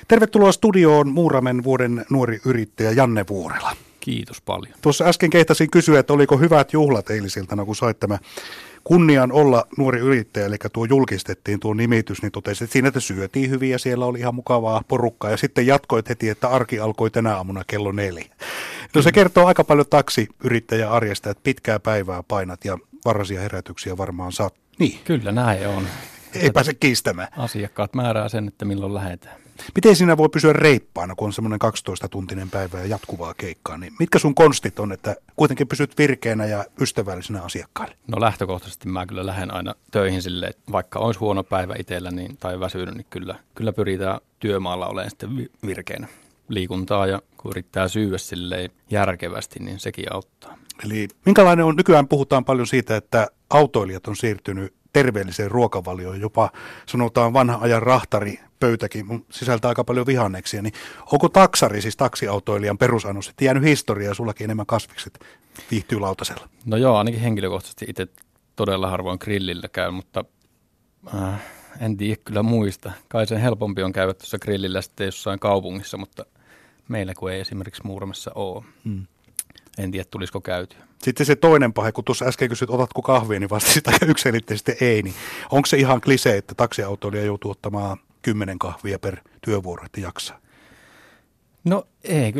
Tervetuloa studioon Muuramen vuoden nuori yrittäjä Janne Vuorela. Kiitos paljon. Tuossa äsken kehtasin kysyä, että oliko hyvät juhlat eilisiltana, kun sait tämä kunnian olla nuori yrittäjä, eli tuo julkistettiin tuo nimitys, niin totesit, että siinä että syötiin hyvin ja siellä oli ihan mukavaa porukkaa. Ja sitten jatkoit heti, että arki alkoi tänä aamuna kello 4. No se kertoo aika paljon taksiyrittäjän arjesta, että pitkää päivää painat ja varhaisia herätyksiä varmaan saat. Niin. Kyllä näin on. Ei pääse kiistämään. Asiakkaat määrää sen, että milloin lähdetään. Miten siinä voi pysyä reippaana, kun on semmoinen 12-tuntinen päivä ja jatkuvaa keikkaa? Niin mitkä sun konstit on, että kuitenkin pysyt virkeänä ja ystävällisenä asiakkaille? No lähtökohtaisesti mä kyllä lähden aina töihin silleen, että vaikka olisi huono päivä itsellä niin, tai väsynyt, niin kyllä pyritään työmaalla olemaan sitten virkeänä. Liikuntaa ja kun yrittää syödä silleen järkevästi, niin sekin auttaa. Eli minkälainen on, nykyään puhutaan paljon siitä, että autoilijat on siirtynyt terveelliseen ruokavalioon, jopa sanotaan vanhan ajan rahtaripöytäkin sisältää aika paljon vihanneksia, niin onko taksari, siis taksiautoilijan perusannos, että jäänyt historiaa, sullakin enemmän kasvikset viihtyy lautasella? No joo, ainakin henkilökohtaisesti itse todella harvoin grillillä käy, mutta en tiedä kyllä muista. Kai sen helpompi on käydä tuossa grillillä sitten jossain kaupungissa, mutta meillä kun ei esimerkiksi Muuramessa ole. En tiedä, tulisiko käytyä. Sitten se toinen pahe, kun tuossa äsken kysyt, otatko kahvia, niin vastasit aika yksiselitteisesti ei. Niin onko se ihan klisee, että taksiautoilija joutuu ottamaan 10 kahvia per työvuoro, että jaksaa? No ei,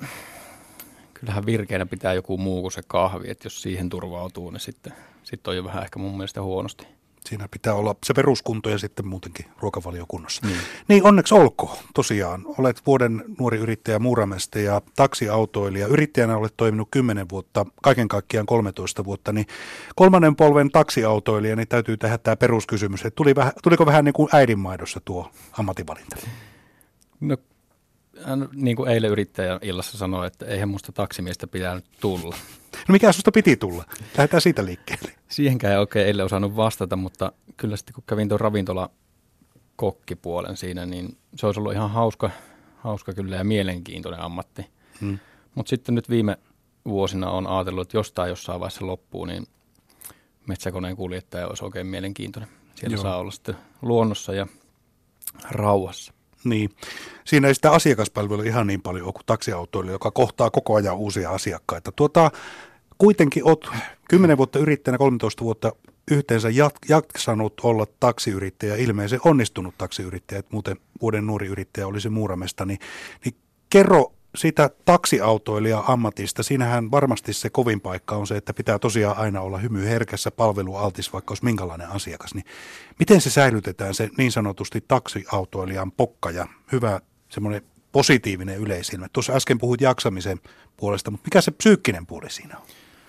kyllähän virkeänä pitää joku muu kuin se kahvi, että jos siihen turvautuu, niin sitten on jo vähän ehkä mun mielestä huonosti. Siinä pitää olla se peruskunto ja sitten muutenkin ruokavaliokunnossa. Niin onneksi olkoon. Tosiaan olet vuoden nuori yrittäjä Muuramesta ja taksiautoilija. Yrittäjänä olet toiminut 10 vuotta, kaiken kaikkiaan 13 vuotta. Niin kolmannen polven taksiautoilija, niin täytyy tehdä tämä peruskysymys. Että tuliko vähän niin kuin äidinmaidossa tuo ammatinvalinta? No niin kuin eilen yrittäjä illassa sanoi, että eihän musta taksimiestä pitänyt tulla. No mikä susta piti tulla? Lähdetään siitä liikkeelle. Siihenkään ei oikein eilen osannut vastata, mutta kyllä sitten kun kävin tuon ravintola-kokkipuolen siinä, niin se olisi ollut ihan hauska kyllä ja mielenkiintoinen ammatti. Mutta sitten nyt viime vuosina on ajatellut, että jossain vaiheessa loppuu, niin metsäkoneen kuljettaja olisi oikein mielenkiintoinen. Siellä saa olla sitten luonnossa ja rauhassa. Niin. Siinä ei sitä asiakaspalvelua ihan niin paljon ole kuin taksiautoilija, joka kohtaa koko ajan uusia asiakkaita. Kuitenkin olet 10 vuotta yrittäjänä, 13 vuotta yhteensä jaksanut olla taksiyrittäjä, ilmeisen onnistunut taksiyrittäjä, että muuten vuoden nuori yrittäjä olisi Muuramesta. Niin kerro sitä taksiautoilija-ammatista. Siinähän varmasti se kovin paikka on se, että pitää tosiaan aina olla hymyherkässä, palvelualtis, vaikka olisi minkälainen asiakas. Niin miten se säilytetään, se niin sanotusti taksiautoilijan pokka ja hyvä semmoinen positiivinen yleisilme? Tuossa äsken puhuit jaksamisen puolesta, mutta mikä se psyykkinen puoli siinä on?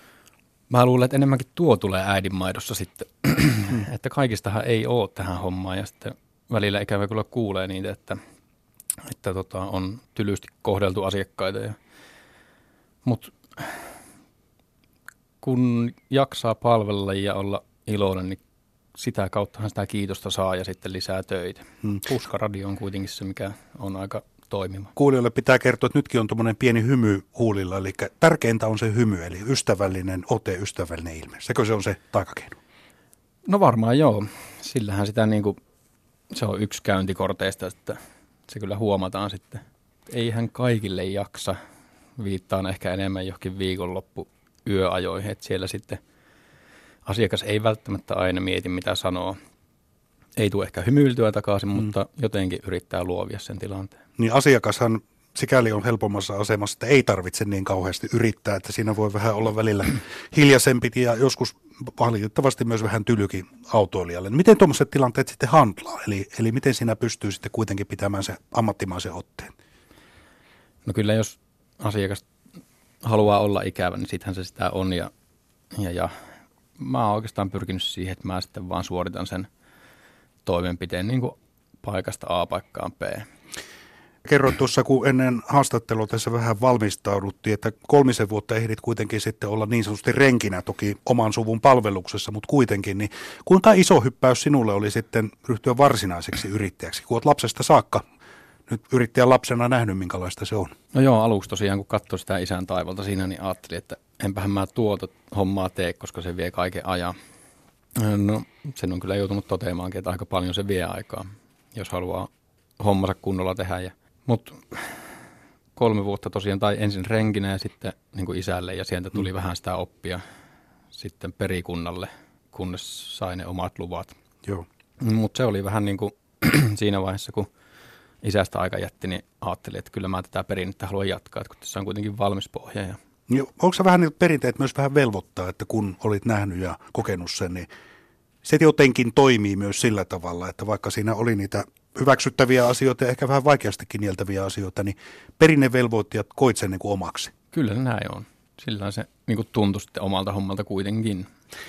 Mä luulen, että enemmänkin tuo tulee äidinmaidossa sitten, että kaikistahan ei ole tähän hommaan ja sitten välillä ikävä kyllä kuulee niitä, että on tylysti kohdeltu asiakkaita. Mutta kun jaksaa palvella ja olla iloinen, niin sitä kauttahan sitä kiitosta saa ja sitten lisää töitä. Puskaradio on kuitenkin se, mikä on aika toimiva. Kuulijoille pitää kertoa, että nytkin on tuommoinen pieni hymy huulilla, eli tärkeintä on se hymy, eli ystävällinen ote, ystävällinen ilme. Sekö se on se taikakeino? No varmaan joo. Sillähän sitä se on yksi käyntikorteista, että se kyllä huomataan sitten. Eihän kaikille jaksa. Viittaan ehkä enemmän johonkin viikonloppu yöajoihin, että siellä sitten asiakas ei välttämättä aina mieti, mitä sanoo. Ei tule ehkä hymyiltyä takaisin, mutta jotenkin yrittää luovia sen tilanteen. Niin asiakashan sikäli on helpommassa asemassa, että ei tarvitse niin kauheasti yrittää, että siinä voi vähän olla välillä hiljaisempi ja joskus valitettavasti myös vähän tylykin autoilijalle. Miten tuommoiset tilanteet sitten handlaa? Eli miten siinä pystyy sitten kuitenkin pitämään se ammattimaisen otteen? No kyllä jos asiakas haluaa olla ikävä, niin sittenhän se sitä on ja mä oon oikeastaan pyrkinyt siihen, että mä sitten vaan suoritan sen toimenpiteen niin kuin paikasta A paikkaan B. Kerroit tuossa, kun ennen haastattelua tässä vähän valmistauduttiin, että 3 vuotta ehdit kuitenkin sitten olla niin sanotusti renkinä, toki oman suvun palveluksessa, mutta kuitenkin, niin kuinka iso hyppäys sinulle oli sitten ryhtyä varsinaiseksi yrittäjäksi, kun olet lapsesta saakka nyt yrittäjän lapsena nähnyt, minkälaista se on? No joo, aluksi tosiaan, kun katsoi sitä isän taivalta siinä, niin ajattelin, että enpähän mä tuota hommaa tee, koska se vie kaiken ajan. No, sen on kyllä joutunut toteamaankin, että aika paljon se vie aikaa, jos haluaa hommansa kunnolla tehdä. Ja Mutta 3 vuotta tosiaan, tai ensin renkinä ja sitten niin kuin isälle, ja sieltä tuli vähän sitä oppia sitten perikunnalle, kunnes sai ne omat luvat. Joo. Mutta se oli vähän niin kuin siinä vaiheessa, kun isästä aika jätti, niin ajattelin, että kyllä mä tätä perinnettä haluan jatkaa, että kun tässä on kuitenkin valmis pohja. Ja onko se vähän niin perinteet myös vähän velvoittaa, että kun olit nähnyt ja kokenut sen, niin se jotenkin toimii myös sillä tavalla, että vaikka siinä oli niitä hyväksyttäviä asioita ja ehkä vähän vaikeastikin nieltäviä asioita, niin perinnevelvoittajat koit sen niin kuin omaksi. Kyllä se näin on. Sillä se niin kuin tuntui sitten omalta hommalta kuitenkin.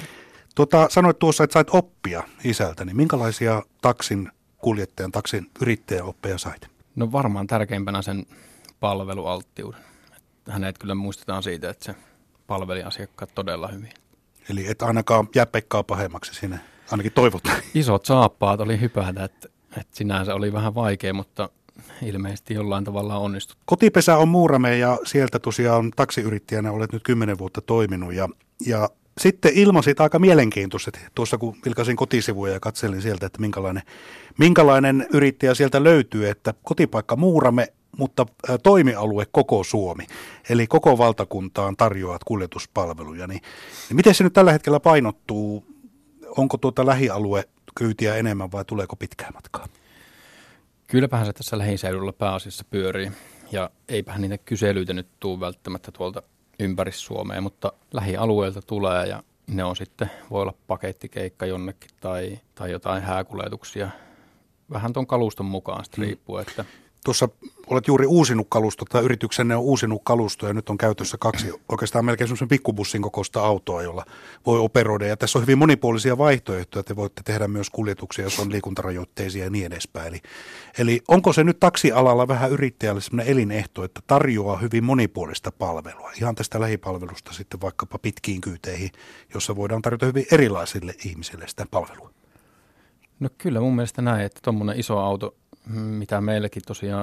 Sanoit tuossa, että sait oppia isältä, niin minkälaisia taksin kuljettajan, taksin yrittäjän oppeja sait? No varmaan tärkeimpänä sen palvelualttiuden. Hänet kyllä muistetaan siitä, että se palveli asiakkaat todella hyvin. Eli et ainakaan jää Pekkaa pahemmaksi sinne, ainakin toivotaan. Isot saappaat oli hypätä, että sinänsä oli vähän vaikea, mutta ilmeisesti jollain tavalla onnistut. Kotipesä on Muurame ja sieltä tosiaan taksiyrittäjänä olet nyt 10 vuotta toiminut ja sitten ilmasit aika mielenkiintoisesti tuossa, kun vilkaisin kotisivuja ja katselin sieltä, että minkälainen yrittäjä sieltä löytyy, että kotipaikka Muurame, mutta toimialue koko Suomi, eli koko valtakuntaan tarjoavat kuljetuspalveluja. Niin miten se nyt tällä hetkellä painottuu? Onko lähialue kyytiä enemmän vai tuleeko pitkää matkaa? Kylläpähän se tässä lähiseudulla pääasiassa pyörii ja eipähän niitä kyselyitä nyt tule välttämättä tuolta ympäri Suomea, mutta lähialueelta tulee ja ne on sitten, voi olla pakettikeikka jonnekin tai jotain hääkuljetuksia. Vähän tuon kaluston mukaan sitten riippuu, että tuossa olet juuri uusinut kalusto, tai yrityksenne on uusinut kalusto ja nyt on käytössä 2 oikeastaan melkein semmoisen pikkubussin kokoista autoa, jolla voi operoida. Ja tässä on hyvin monipuolisia vaihtoehtoja, te voitte tehdä myös kuljetuksia, jos on liikuntarajoitteisia ja niin edespäin. Eli onko se nyt taksialalla vähän yrittäjälle semmoinen elinehto, että tarjoaa hyvin monipuolista palvelua? Ihan tästä lähipalvelusta sitten vaikkapa pitkiin kyyteihin, jossa voidaan tarjota hyvin erilaisille ihmisille sitä palvelua. No kyllä mun mielestä näin, että tuommoinen iso auto, mitä meilläkin tosiaan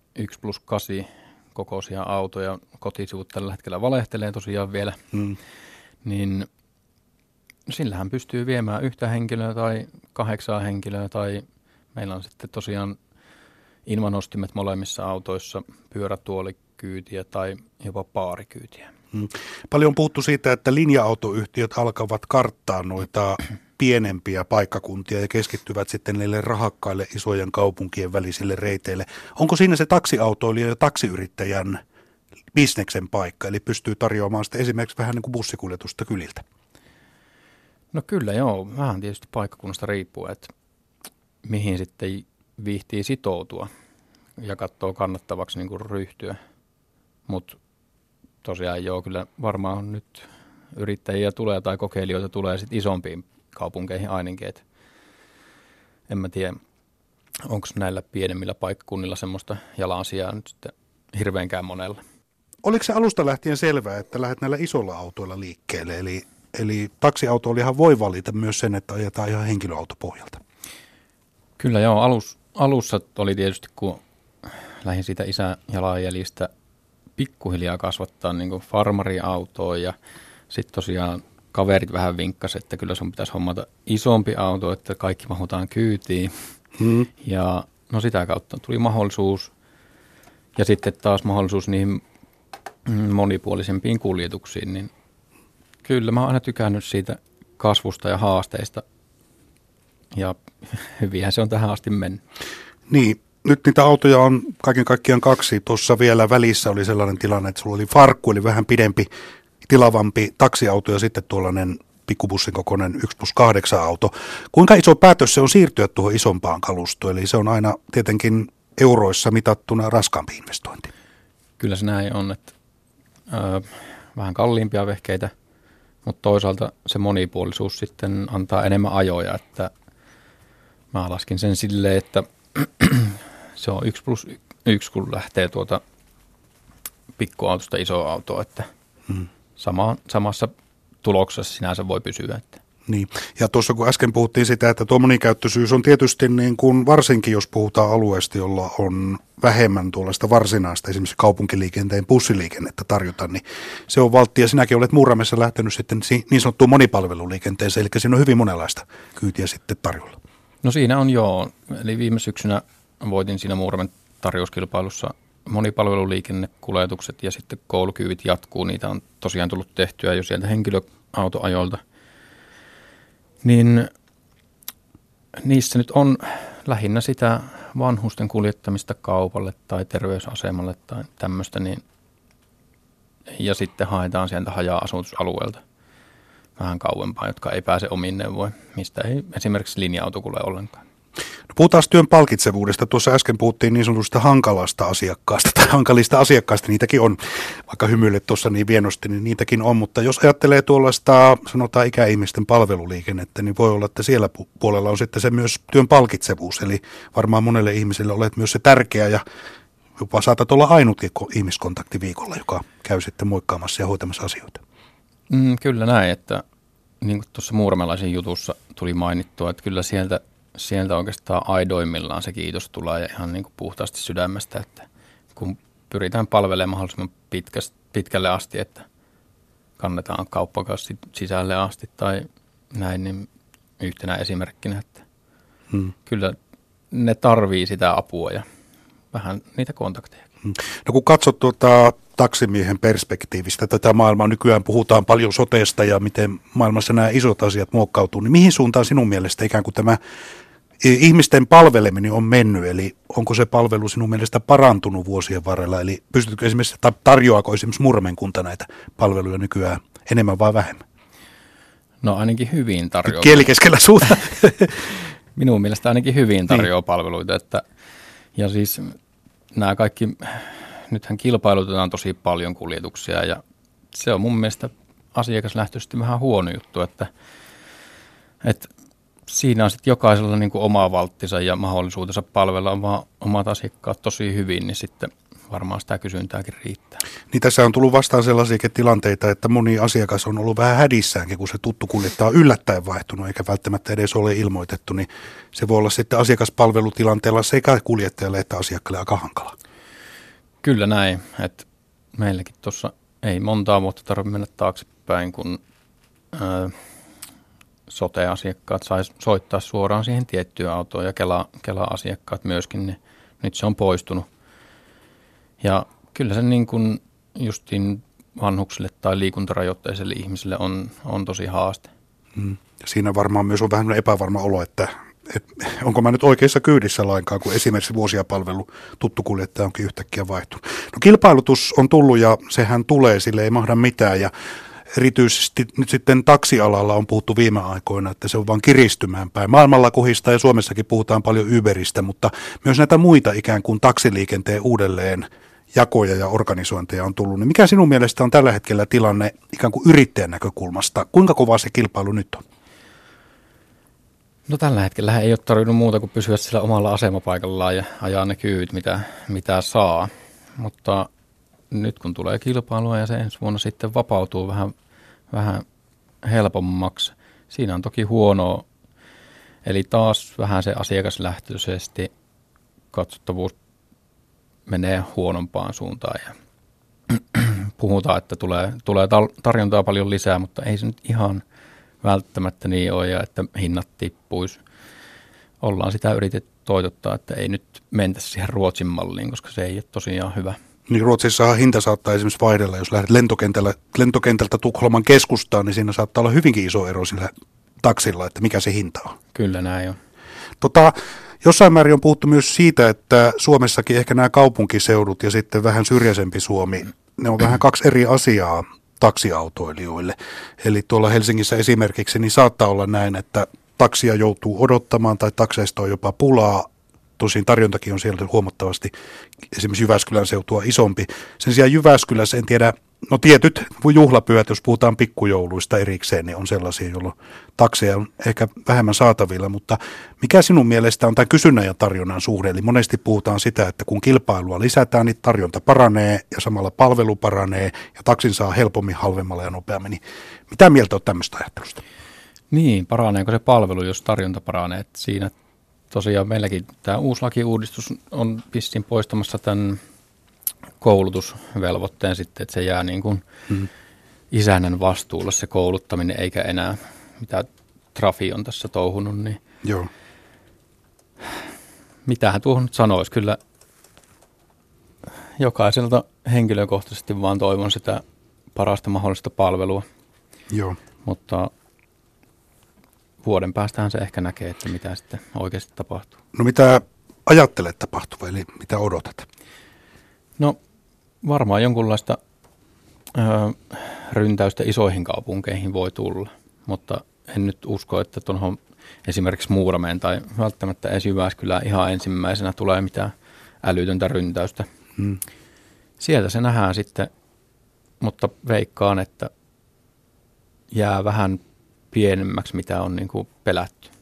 1+8 kokoisia autoja, kotisivut tällä hetkellä valehtelee tosiaan vielä, niin sillähän pystyy viemään 1 henkilöä tai 8 henkilöä tai meillä on sitten tosiaan ilmanostimet molemmissa autoissa, pyörätuolikyytiä tai jopa paarikyytiä. Paljon on puhuttu siitä, että linja-autoyhtiöt alkavat karttaa noita pienempiä paikkakuntia ja keskittyvät sitten niille rahakkaille isojen kaupunkien välisille reiteille. Onko siinä se taksiautoilija ja taksiyrittäjän bisneksen paikka, eli pystyy tarjoamaan sitten esimerkiksi vähän niin kuin bussikuljetusta kyliltä? No kyllä joo, vähän tietysti paikkakunnasta riippuu, että mihin sitten viihtii sitoutua ja katsoo kannattavaksi niin kuin ryhtyä, mutta tosiaan joo, kyllä varmaan nyt yrittäjiä tulee tai kokeilijoita tulee sitten isompiin kaupunkeihin ainakin, että en mä tiedä, onko näillä pienemmillä paikkakunnilla semmoista jalansijaa nyt sitten hirveänkään monella. Oliko se alusta lähtien selvää, että lähdet näillä isolla autoilla liikkeelle, eli taksiautoilijahan voi valita myös sen, että ajetaan ihan henkilöautopohjalta? Kyllä joo, alussa oli tietysti, kun lähdin siitä isän jalanjäljistä pikkuhiljaa kasvattaa niin kuin farmariautoa ja sitten tosiaan kaverit vähän vinkkasi, että kyllä sun pitäisi hommata isompi auto, että kaikki mahutaan kyytiin. Ja no sitä kautta tuli mahdollisuus ja sitten taas mahdollisuus niihin monipuolisempiin kuljetuksiin. Niin kyllä mä oon aina tykännyt siitä kasvusta ja haasteista ja hyvinhän se on tähän asti mennyt. Niin. Nyt niitä autoja on kaiken kaikkiaan 2. Tuossa vielä välissä oli sellainen tilanne, että sulla oli farkku, eli vähän pidempi, tilavampi taksiauto ja sitten tuollainen pikkubussin kokoinen 1+8 auto. Kuinka iso päätös se on siirtyä tuohon isompaan kalustoon? Eli se on aina tietenkin euroissa mitattuna raskaampi investointi. Kyllä se näin on, että vähän kalliimpia vehkeitä, mutta toisaalta se monipuolisuus sitten antaa enemmän ajoja, että mä laskin sen silleen, että se on 1+1, kun lähtee tuota pikkuautosta isoa autoa, että samassa tuloksessa sinänsä voi pysyä. Että. Niin, ja tuossa kun äsken puhuttiin sitä, että tuo monikäyttöisyys on tietysti niin kuin varsinkin, jos puhutaan alueesta, jolla on vähemmän tuollaista varsinaista esimerkiksi kaupunkiliikenteen bussiliikennettä tarjota, niin se on valtti, ja sinäkin olet Muuramessa lähtenyt sitten niin sanottuun monipalveluliikenteeseen, eli siinä on hyvin monenlaista kyytiä sitten tarjolla. No siinä on joo, eli viime syksynä voitin siinä Muuramen tarjouskilpailussa monipalveluliikennekuljetukset ja sitten koulukyydit jatkuu. Niitä on tosiaan tullut tehtyä jo sieltä henkilöautoajoilta. Niin niissä nyt on lähinnä sitä vanhusten kuljettamista kaupalle tai terveysasemalle tai tämmöistä. Niin, ja sitten haetaan sieltä haja-asutusalueelta vähän kauempaa, jotka ei pääse omiin neuvoin, mistä ei esimerkiksi linja-auto kulje ollenkaan. No puhutaan työn palkitsevuudesta. Tuossa äsken puhuttiin niin sanotusta hankalasta asiakkaasta tai hankalista asiakkaista. Niitäkin on, vaikka hymyilet tuossa niin vienosti, niin niitäkin on. Mutta jos ajattelee tuollaista, sanotaan ikäihmisten palveluliikennettä, niin voi olla, että siellä puolella on sitten se myös työn palkitsevuus. Eli varmaan monelle ihmiselle olet myös se tärkeä ja jopa saatat olla ainutkin ihmiskontakti viikolla, joka käy sitten moikkaamassa ja hoitamassa asioita. Kyllä näin, että niin kuin tuossa Muurmelaisen jutussa tuli mainittua, että kyllä sieltä oikeastaan aidoimmillaan se kiitos tulee ja ihan niin kuin puhtaasti sydämestä, että kun pyritään palvelemaan mahdollisimman pitkälle asti, että kannetaan kauppakassi sisälle asti tai näin, niin yhtenä esimerkkinä, että kyllä ne tarvii sitä apua ja vähän niitä kontakteja. No kun katsot taksimiehen perspektiivistä tätä maailmaa, nykyään puhutaan paljon soteesta ja miten maailmassa nämä isot asiat muokkautuu, niin mihin suuntaan sinun mielestä ikään kuin tämä ihmisten palveleminen on mennyt, eli onko se palvelu sinun mielestä parantunut vuosien varrella, eli pystytkö esimerkiksi, tarjoaako esimerkiksi Murmeenkunta näitä palveluja nykyään enemmän vai vähemmän? No ainakin hyvin tarjoaa. Kieli keskellä suuta. Minun mielestä ainakin hyvin tarjoaa palveluita, että ja siis nämä kaikki, nythän kilpailutetaan tosi paljon kuljetuksia ja se on mun mielestä asiakaslähtöisesti vähän huono juttu, että siinä on sitten jokaisella niin kuin oma valttinsa ja mahdollisuutensa palvella vaan omat asiakkaat tosi hyvin, niin sitten varmaan sitä kysyntääkin riittää. Niin tässä on tullut vastaan sellaisiakin tilanteita, että moni asiakas on ollut vähän hädissäänkin, kun se tuttu kuljettaja on yllättäen vaihtunut, eikä välttämättä edes ole ilmoitettu, niin se voi olla sitten asiakaspalvelutilanteella sekä kuljettajalle että asiakkaalle aika hankala. Kyllä näin, että meilläkin tuossa ei montaa vuotta tarvitse mennä taaksepäin, kun sote-asiakkaat sais soittaa suoraan siihen tiettyyn autoon ja Kela-asiakkaat myöskin, niin nyt se on poistunut. Ja kyllä se niin kuin justiin vanhuksille tai liikuntarajoitteiselle ihmisille on tosi haaste. Siinä varmaan myös on vähän epävarma olo, että onko mä nyt oikeassa kyydissä lainkaan, kun esimerkiksi vuosia palvelu tuttu kuljettaja onkin yhtäkkiä vaihtunut. No kilpailutus on tullut ja sehän tulee, sille ei mahda mitään ja erityisesti nyt sitten taksialalla on puhuttu viime aikoina, että se on vaan kiristymään päin. Maailmalla kuhistaa ja Suomessakin puhutaan paljon Uberistä, mutta myös näitä muita ikään kuin taksiliikenteen uudelleen jakoja ja organisointeja on tullut. Niin mikä sinun mielestä on tällä hetkellä tilanne ikään kuin yrittäjän näkökulmasta? Kuinka kovaa se kilpailu nyt on? No tällä hetkellä ei ole tarvinnut muuta kuin pysyä sillä omalla asemapaikallaan ja ajaa ne kyyt, mitä saa. Mutta nyt kun tulee kilpailua ja se ensi vuonna sitten vapautuu vähän helpommaksi, siinä on toki huonoa. Eli taas vähän se asiakaslähtöisesti katsottavuus menee huonompaan suuntaan ja puhutaan, että tulee tarjontaa paljon lisää, mutta ei se nyt ihan välttämättä niin ole ja että hinnat tippuisi. Ollaan sitä yritetty toitottaa, että ei nyt mentäisi siihen Ruotsin malliin, koska se ei ole tosiaan hyvä. Niin Ruotsissa hinta saattaa esimerkiksi vaihdella, jos lähdet lentokentältä Tukholman keskustaan, niin siinä saattaa olla hyvinkin iso ero sillä taksilla, että mikä se hinta on. Kyllä näin on. Jossain määrin on puhuttu myös siitä, että Suomessakin ehkä nämä kaupunkiseudut ja sitten vähän syrjäisempi Suomi, ne on vähän kaksi eri asiaa taksiautoilijoille. Eli tuolla Helsingissä esimerkiksi niin saattaa olla näin, että taksia joutuu odottamaan tai takseista on jopa pulaa. Tosin tarjontakin on siellä huomattavasti esimerkiksi Jyväskylän seutua isompi. Sen sijaan Jyväskylässä en tiedä, no tietyt juhlapyhät, jos puhutaan pikkujouluista erikseen, niin on sellaisia, jolloin takseja on ehkä vähemmän saatavilla. Mutta mikä sinun mielestä on tämä kysynnän ja tarjonnan suhde? Eli monesti puhutaan sitä, että kun kilpailua lisätään, niin tarjonta paranee ja samalla palvelu paranee ja taksin saa helpommin, halvemmalla ja nopeammin. Niin mitä mieltä on tämmöistä ajattelusta? Niin, paraneeko se palvelu, jos tarjonta paranee? Että siinä tosiaan meilläkin tämä uusi lakiuudistus on pistin poistamassa tämän koulutusvelvoitteen sitten, että se jää niin kuin isännän vastuulle se kouluttaminen, eikä enää mitä Trafi on tässä touhunut. Niin joo. Mitähän tuohon nyt sanoisi? Kyllä jokaiselta henkilökohtaisesti vaan toivon sitä parasta mahdollista palvelua. Joo. Mutta vuoden päästähän se ehkä näkee, että mitä sitten oikeasti tapahtuu. No mitä ajattelet tapahtuva, eli mitä odotat? No varmaan jonkunlaista ryntäystä isoihin kaupunkeihin voi tulla, mutta en nyt usko, että tuohon esimerkiksi Muurameen tai välttämättä edes Jyväskylään ihan ensimmäisenä tulee mitään älytöntä ryntäystä. Sieltä se nähdään sitten, mutta veikkaan, että jää vähän pienemmäksi, mitä on niin kuin pelätty.